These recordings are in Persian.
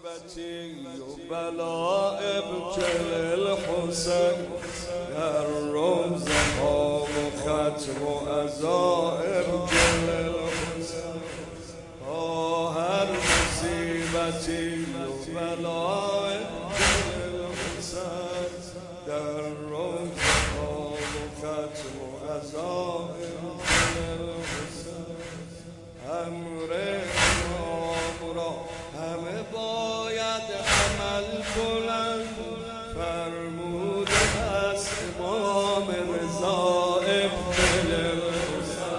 مصیبتی و بلا ابتل الحسین در روزه ها و ختم و عزائم ابتل الحسین هر مصیبتی و بلا ابتل الحسین در روزه ها و ختم و عزائم ابتل الحسین امر امام را همه باید عمل کنند فرموده است امام رضا ابن الحسین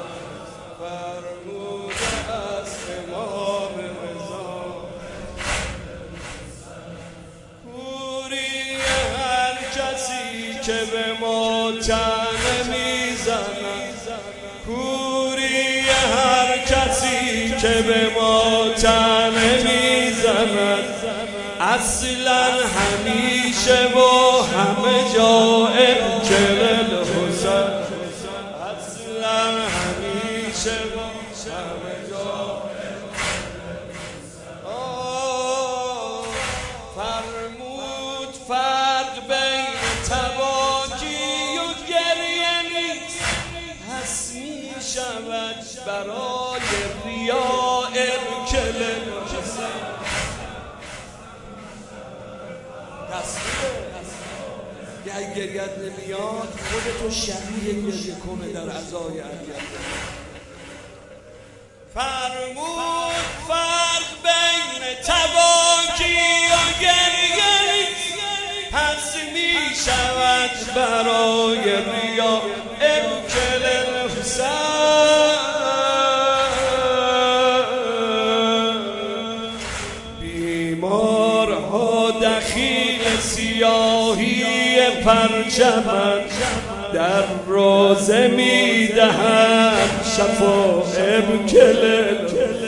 فرموده است امام رضا کوری هر کسی که به ما طعنه میزند کوری هر کسی که به ما طعنه میزند اصلا همیشه و همه جا ابن الحسین اصلا همیشه و همه جا فرمود فرق بین تباکی و گریه نیست پس می شود برای ریا ارکل الحسین اگه گریت نمیاد خودتو شبیه گریه کنه در عزای علیت فرمود فرق بین تباکی و گریه پس می شود برای ریا ارکل الحسین بیمارها دخیل سیاهی پرچمن در روزه می دهند شفا ابکل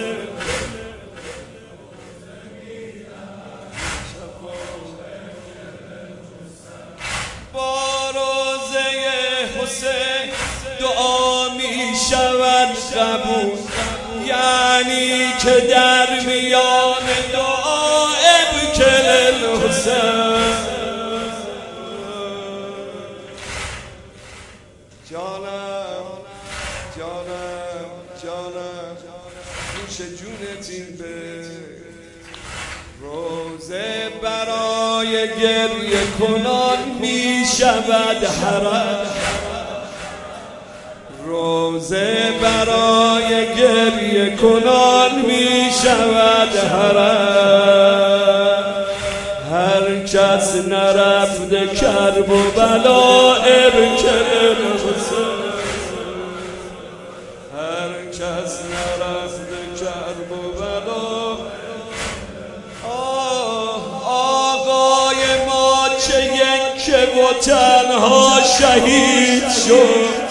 با روزه حسین دعا می شود قبول یعنی که در میان دعا ابکل الحسین جانم نوش جونت این به روزه برای گریه کنان می شود حرام روزه برای گریه کنان می شود حرام هر کس نرفته کرب و بلا ارکل الحسین هر کس نرفته کرب و بلا آقای ما چه یک و تنها شهید شد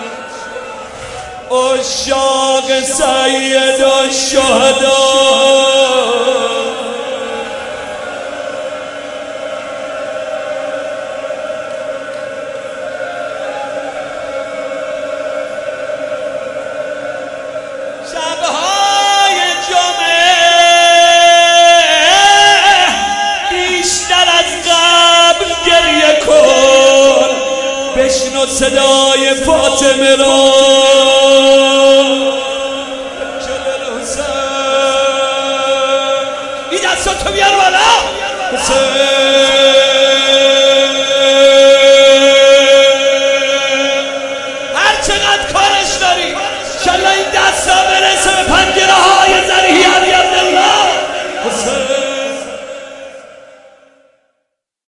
عشاق سید الشهدا شبهای جمعه بیشتر از قبل گریه کن بشنو صدای فاطمه را این دستاتو بیار بالا هر چقدر کارش داری انشالله این